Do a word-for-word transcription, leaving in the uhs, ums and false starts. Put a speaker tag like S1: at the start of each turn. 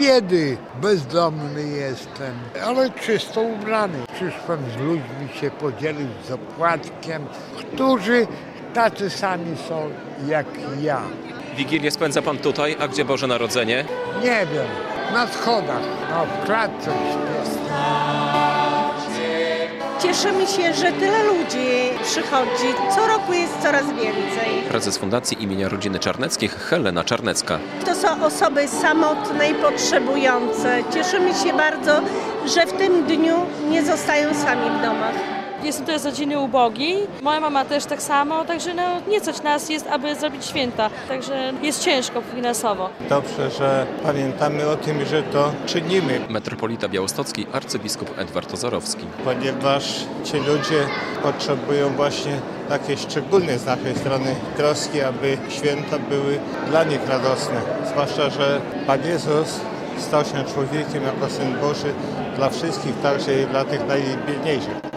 S1: biedy bezdomny jestem, ale czysto ubrany. Przyszłem z ludźmi się podzielić z opłatkiem, którzy tacy sami są jak ja.
S2: Wigilię spędza pan tutaj, a gdzie Boże Narodzenie?
S1: Nie wiem, na schodach, no w klatce śpię.
S3: Cieszymy się, że tyle ludzi przychodzi. Co roku jest coraz więcej.
S2: Prezes Fundacji imienia Rodziny Czarneckich Helena Czarnecka.
S3: To są osoby samotne i potrzebujące. Cieszymy się bardzo, że w tym dniu nie zostają sami w domach.
S4: Jestem to z rodziny ubogiej. Moja mama też tak samo, także no, nie stać nas jest, aby zrobić święta. Także jest ciężko finansowo.
S5: Dobrze, że pamiętamy o tym, że to czynimy.
S2: Metropolita białostocki arcybiskup Edward Ozorowski.
S5: Ponieważ ci ludzie potrzebują właśnie takiej szczególnej z naszej strony troski, aby święta były dla nich radosne. Zwłaszcza, że Pan Jezus stał się człowiekiem jako Syn Boży dla wszystkich, także i dla tych najbiedniejszych.